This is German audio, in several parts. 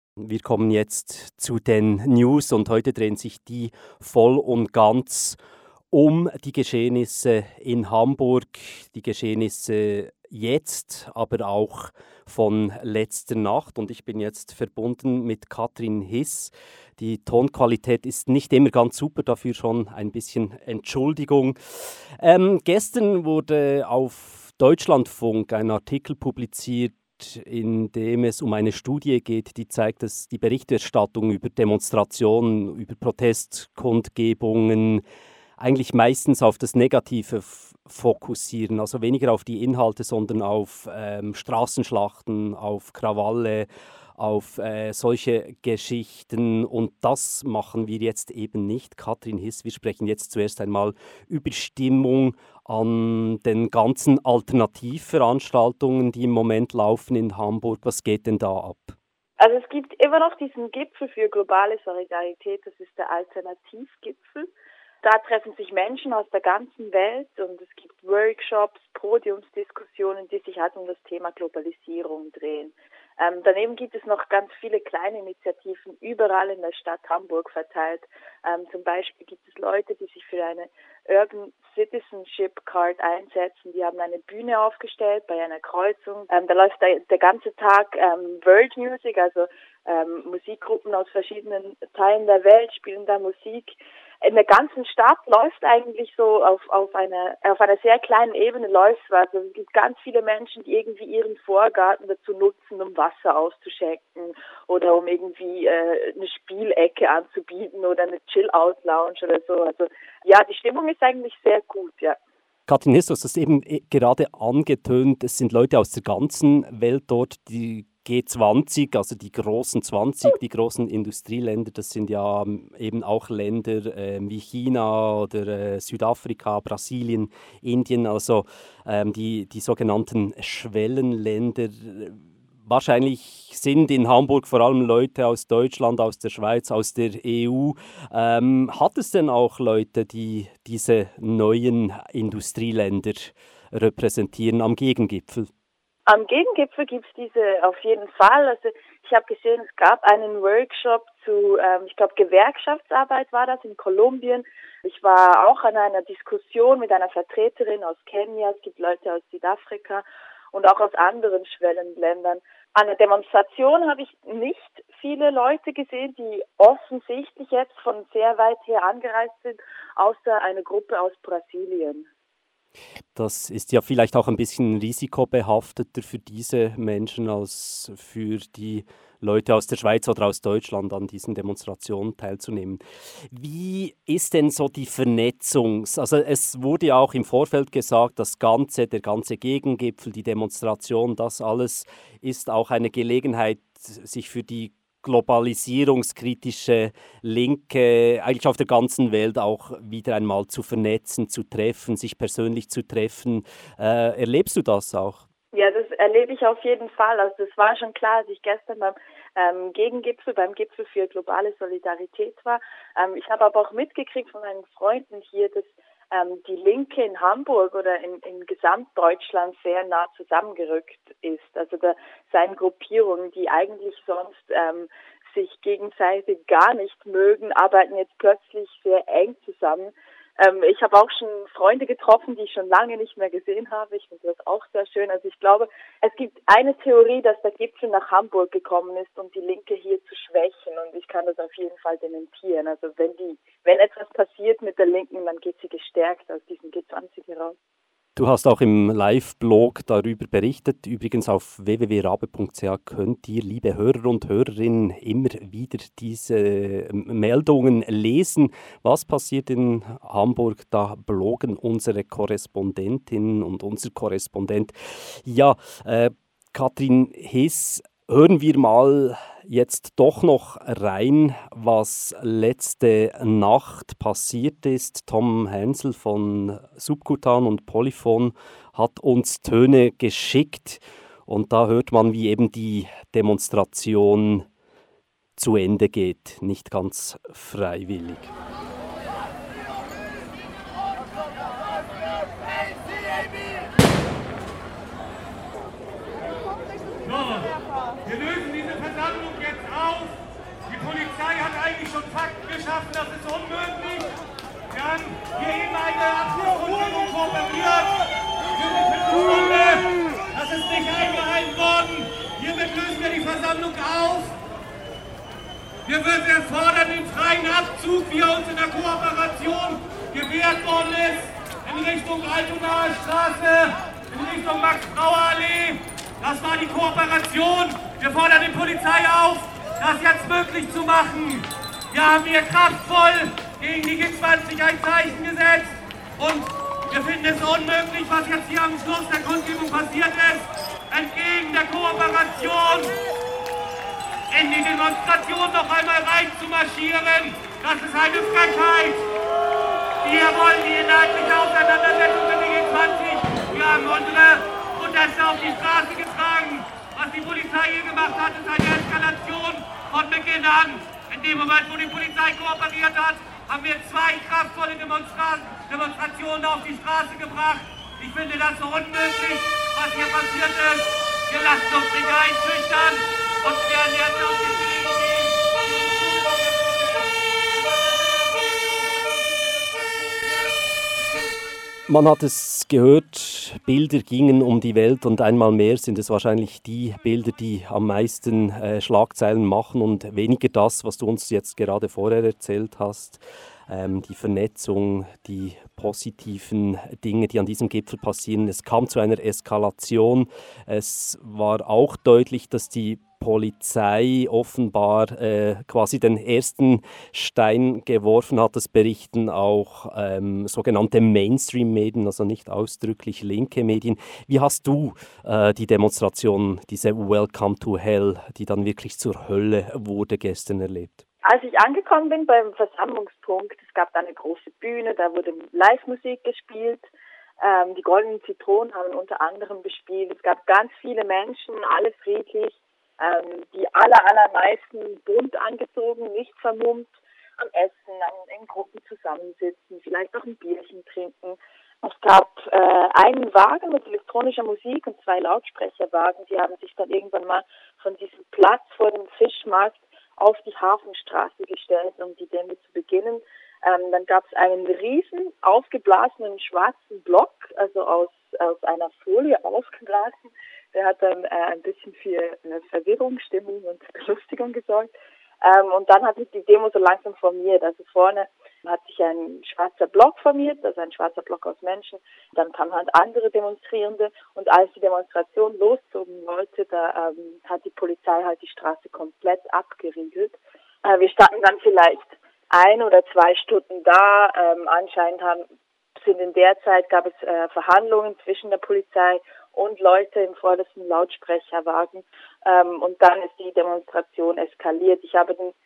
Wir kommen jetzt zu den News und heute drehen sich die voll und ganz um die Geschehnisse in Hamburg, die Geschehnisse jetzt, aber auch von letzter Nacht. Und ich bin jetzt verbunden mit Katrin Hiss. Die Tonqualität ist nicht immer ganz super, dafür schon ein bisschen Entschuldigung. Gestern wurde auf Deutschlandfunk ein Artikel publiziert, in dem es um eine Studie geht, die zeigt, dass die Berichterstattung über Demonstrationen, über Protestkundgebungen eigentlich meistens auf das Negative fokussieren, also weniger auf die Inhalte, sondern auf Straßenschlachten, auf Krawalle, auf solche Geschichten. Und das machen wir jetzt eben nicht. Katrin Hiss, wir sprechen jetzt zuerst einmal über Stimmung an den ganzen Alternativveranstaltungen, die im Moment laufen in Hamburg. Was geht denn da ab? Also es gibt immer noch diesen Gipfel für globale Solidarität, das ist der Alternativgipfel. Da treffen sich Menschen aus der ganzen Welt und es gibt Workshops, Podiumsdiskussionen, die sich halt um das Thema Globalisierung drehen. Daneben gibt es noch ganz viele kleine Initiativen überall in der Stadt Hamburg verteilt. Zum Beispiel gibt es Leute, die sich für eine Urban Citizenship Card einsetzen. Die haben eine Bühne aufgestellt bei einer Kreuzung. Da läuft der ganze Tag World Music, also Musikgruppen aus verschiedenen Teilen der Welt spielen da Musik. In der ganzen Stadt läuft eigentlich so auf einer sehr kleinen Ebene läuft was. Also es gibt ganz viele Menschen, die irgendwie ihren Vorgarten dazu nutzen, um Wasser auszuschenken oder um irgendwie eine Spielecke anzubieten oder eine Chill-Out-Lounge oder so. Also ja, die Stimmung ist eigentlich sehr gut, ja. Katrin Hiss, du hast das eben gerade angetönt, es sind Leute aus der ganzen Welt dort, die G20, also die großen 20, die großen Industrieländer, das sind ja eben auch Länder wie China oder Südafrika, Brasilien, Indien, also die sogenannten Schwellenländer. Wahrscheinlich sind in Hamburg vor allem Leute aus Deutschland, aus der Schweiz, aus der EU. Hat es denn auch Leute, die diese neuen Industrieländer repräsentieren am Gegengipfel? Am Gegengipfel gibt es diese auf jeden Fall. Also ich habe gesehen, es gab einen Workshop zu, ich glaube, Gewerkschaftsarbeit war das in Kolumbien. Ich war auch an einer Diskussion mit einer Vertreterin aus Kenia. Es gibt Leute aus Südafrika und auch aus anderen Schwellenländern. An der Demonstration habe ich nicht viele Leute gesehen, die offensichtlich jetzt von sehr weit her angereist sind, außer eine Gruppe aus Brasilien. Das ist ja vielleicht auch ein bisschen risikobehafteter für diese Menschen als für die Leute aus der Schweiz oder aus Deutschland an diesen Demonstrationen teilzunehmen. Wie ist denn so die Vernetzung? Also es wurde ja auch im Vorfeld gesagt, der ganze Gegengipfel, die Demonstration, das alles ist auch eine Gelegenheit, sich für die globalisierungskritische Linke eigentlich auf der ganzen Welt auch wieder einmal zu vernetzen, zu treffen, sich persönlich zu treffen. Erlebst du das auch? Ja, das erlebe ich auf jeden Fall. Also das war schon klar, als ich gestern beim Gegengipfel, beim Gipfel für globale Solidarität war. Ich habe aber auch mitgekriegt von meinen Freunden hier, dass die Linke in Hamburg oder in Gesamtdeutschland sehr nah zusammengerückt ist. Also da seien Gruppierungen, die eigentlich sonst sich gegenseitig gar nicht mögen, arbeiten jetzt plötzlich sehr eng zusammen. Ich habe auch schon Freunde getroffen, die ich schon lange nicht mehr gesehen habe. Ich finde das auch sehr schön. Also ich glaube, es gibt eine Theorie, dass der Gipfel nach Hamburg gekommen ist, um die Linke hier zu schwächen. Und ich kann das auf jeden Fall dementieren. Also wenn etwas passiert mit der Linken, dann geht sie gestärkt aus diesem G20 heraus. Du hast auch im Live-Blog darüber berichtet. Übrigens auf www.rabe.ch könnt ihr, liebe Hörer und Hörerinnen, immer wieder diese Meldungen lesen. Was passiert in Hamburg? Da bloggen unsere Korrespondentinnen und unser Korrespondent. Ja, Katrin Hiss, hören wir mal jetzt doch noch rein, was letzte Nacht passiert ist. Tom Hensel von Subkutan und Polyphon hat uns Töne geschickt und da hört man, wie eben die Demonstration zu Ende geht, nicht ganz freiwillig. Wir lösen diese Versammlung jetzt auf geschaffen, das ist unmöglich. Wir haben hier eben eine Abschlussrundlegung kooperiert. Für die Viertelstunde. Das ist nicht eingehalten worden. Hiermit lösen wir die Versammlung auf. Wir fordern den freien Abzug, wie er uns in der Kooperation gewährt worden ist, in Richtung Altonaer Straße, in Richtung Max-Brauer-Allee. Das war die Kooperation. Wir fordern die Polizei auf, das jetzt möglich zu machen. Wir haben hier kraftvoll gegen die G20 ein Zeichen gesetzt und wir finden es unmöglich, was jetzt hier am Schluss der Kundgebung passiert ist. Entgegen der Kooperation in die Demonstration noch einmal reinzumarschieren. Das ist eine Frechheit. Wir wollen die inhaltliche Auseinandersetzung mit den G20. Wir haben unsere Proteste auf die Straße getragen. Was die Polizei hier gemacht hat, ist eine Eskalation von Beginn an. In dem Moment, wo die Polizei kooperiert hat, haben wir 2 kraftvolle Demonstrationen auf die Straße gebracht. Ich finde das so unmöglich, was hier passiert ist. Wir lassen uns nicht einschüchtern und werden jetzt auf die Wege gehen. Man hat es gehört, Bilder gingen um die Welt und einmal mehr sind es wahrscheinlich die Bilder, die am meisten Schlagzeilen machen und weniger das, was du uns jetzt gerade vorher erzählt hast. Die Vernetzung, die positiven Dinge, die an diesem Gipfel passieren. Es kam zu einer Eskalation. Es war auch deutlich, dass die Polizei offenbar quasi den ersten Stein geworfen hat. Das berichten auch sogenannte Mainstream-Medien, also nicht ausdrücklich linke Medien. Wie hast du die Demonstration, diese Welcome to Hell, die dann wirklich zur Hölle wurde, gestern erlebt? Als ich angekommen bin beim Versammlungspunkt, es gab da eine große Bühne, da wurde Live-Musik gespielt. Die Goldenen Zitronen haben unter anderem gespielt. Es gab ganz viele Menschen, alle friedlich, die allermeisten bunt angezogen, nicht vermummt, am Essen, in Gruppen zusammensitzen, vielleicht auch ein Bierchen trinken. Es gab einen Wagen mit elektronischer Musik und 2 Lautsprecherwagen. Die haben sich dann irgendwann mal von diesem Platz vor dem Fischmarkt auf die Hafenstraße gestellt, um die Demo zu beginnen. Dann gab es einen riesen aufgeblasenen schwarzen Block, also aus einer Folie aufgeblasen. Der hat dann ein bisschen für eine Verwirrung, Stimmung und Belustigung gesorgt. Und dann hat sich die Demo so langsam formiert. Also vorne hat sich ein schwarzer Block formiert, also ein schwarzer Block aus Menschen. Dann kamen halt andere Demonstrierende. Und als die Demonstration loszogen wollte, da hat die Polizei halt die Straße komplett abgeriegelt. Wir standen dann vielleicht 1 oder 2 Stunden da. Anscheinend in der Zeit gab es Verhandlungen zwischen der Polizei und Leute im vordersten Lautsprecherwagen. Und dann ist die Demonstration eskaliert. Ich habe den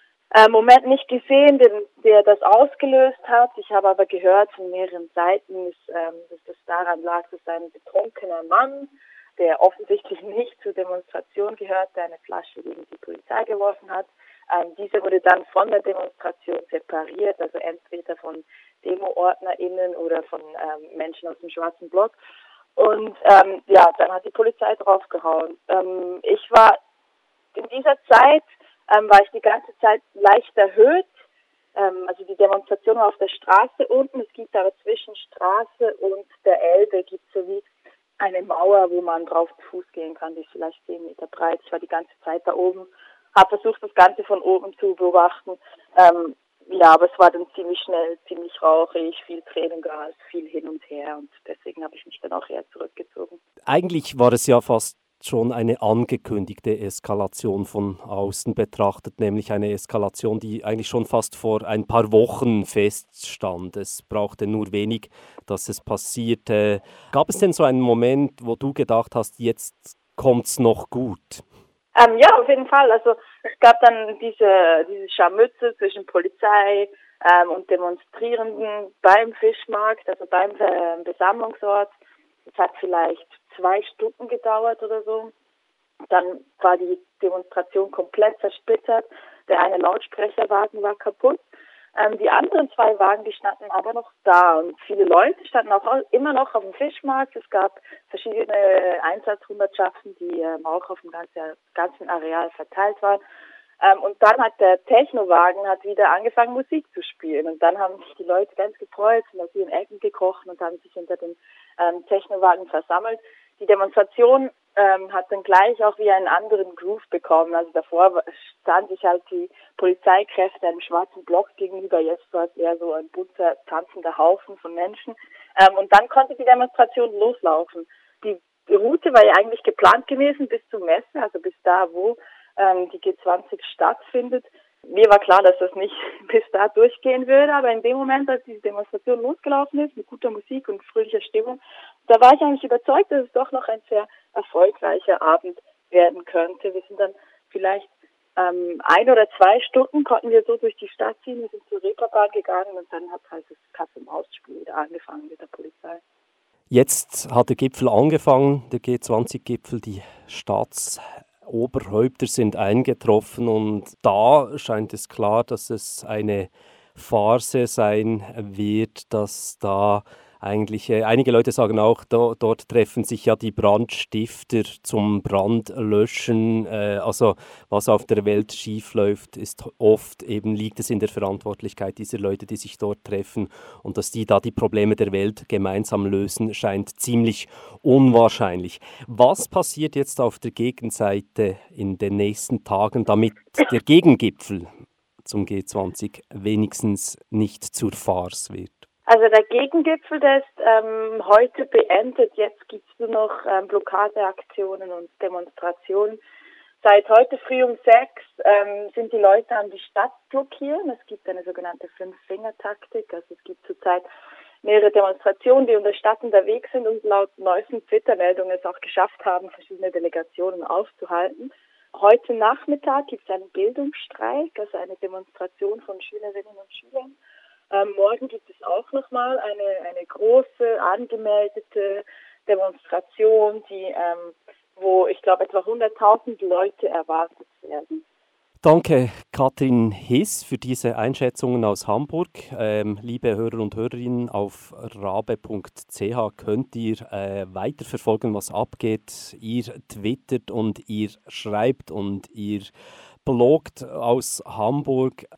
Moment nicht gesehen, der das ausgelöst hat. Ich habe aber gehört von mehreren Seiten, dass das daran lag, dass ein betrunkener Mann, der offensichtlich nicht zur Demonstration gehörte, eine Flasche gegen die Polizei geworfen hat. Diese wurde dann von der Demonstration separiert, also entweder von DemoordnerInnen oder von Menschen aus dem schwarzen Block. Und dann hat die Polizei draufgehauen. Ich war in dieser Zeit, war ich die ganze Zeit leicht erhöht. Also die Demonstration war auf der Straße unten. Es gibt aber zwischen Straße und der Elbe gibt es so wie eine Mauer, wo man drauf zu Fuß gehen kann. Die ist vielleicht 10 Meter breit. Ich war die ganze Zeit da oben, habe versucht, das Ganze von oben zu beobachten. Aber es war dann ziemlich schnell, ziemlich rauchig, viel Tränengas, viel hin und her und deswegen habe ich mich dann auch eher zurückgezogen. Eigentlich war es ja fast schon eine angekündigte Eskalation von außen betrachtet, nämlich eine Eskalation, die eigentlich schon fast vor ein paar Wochen feststand. Es brauchte nur wenig, dass es passierte. Gab es denn so einen Moment, wo du gedacht hast, jetzt kommt's noch gut? Ja, auf jeden Fall. Also es gab dann diese Scharmützel zwischen Polizei und Demonstrierenden beim Fischmarkt, also beim Versammlungsort. Es hat vielleicht 2 Stunden gedauert oder so. Dann war die Demonstration komplett zersplittert. Der eine Lautsprecherwagen war kaputt. Die anderen 2 Wagen, die standen aber noch da. Und viele Leute standen auch immer noch auf dem Fischmarkt. Es gab verschiedene Einsatzhundertschaften, die auch auf dem ganzen Areal verteilt waren. Und dann hat der Technowagen wieder angefangen, Musik zu spielen. Und dann haben sich die Leute ganz gefreut, sind aus ihren Ecken gekrochen und haben sich hinter dem Technowagen versammelt. Die Demonstration hat dann gleich auch wie einen anderen Groove bekommen. Also davor standen sich halt die Polizeikräfte einem schwarzen Block gegenüber. Jetzt war es eher so ein bunter, tanzender Haufen von Menschen. Und dann konnte die Demonstration loslaufen. Die Route war ja eigentlich geplant gewesen bis zur Messe, also bis da, wo die G20 stattfindet. Mir war klar, dass das nicht bis da durchgehen würde, aber in dem Moment, als diese Demonstration losgelaufen ist, mit guter Musik und fröhlicher Stimmung, da war ich eigentlich überzeugt, dass es doch noch ein sehr erfolgreicher Abend werden könnte. Wir sind dann vielleicht 1 oder 2 Stunden konnten wir so durch die Stadt ziehen, wir sind zur Reeperbahn gegangen und dann hat halt das Katz-und-Maus-Spiel wieder angefangen mit der Polizei. Jetzt hat der Gipfel angefangen, der G20-Gipfel, die Staatsoberhäupter sind eingetroffen und da scheint es klar, dass es eine Farce sein wird, dass da eigentlich, einige Leute sagen auch, dort treffen sich ja die Brandstifter zum Brandlöschen. Also was auf der Welt schiefläuft, ist oft eben, liegt es in der Verantwortlichkeit dieser Leute, die sich dort treffen. Und dass die da die Probleme der Welt gemeinsam lösen, scheint ziemlich unwahrscheinlich. Was passiert jetzt auf der Gegenseite in den nächsten Tagen, damit der Gegengipfel zum G20 wenigstens nicht zur Farce wird? Also der Gegengipfel, der ist heute beendet. Jetzt gibt es nur noch Blockadeaktionen und Demonstrationen. Seit heute früh um 6 sind die Leute an die Stadt blockieren. Es gibt eine sogenannte 5-Finger-Taktik. Also es gibt zurzeit mehrere Demonstrationen, die in der Stadt unterwegs sind und laut neuesten Twitter-Meldungen es auch geschafft haben, verschiedene Delegationen aufzuhalten. Heute Nachmittag gibt es einen Bildungsstreik, also eine Demonstration von Schülerinnen und Schülern. Morgen gibt es auch nochmal eine große angemeldete Demonstration, wo ich glaube etwa 100.000 Leute erwartet werden. Danke, Katrin Hiss, für diese Einschätzungen aus Hamburg. Liebe Hörer und Hörerinnen, auf rabe.ch könnt ihr weiterverfolgen, was abgeht. Ihr twittert und ihr schreibt und ihr bloggt aus Hamburg.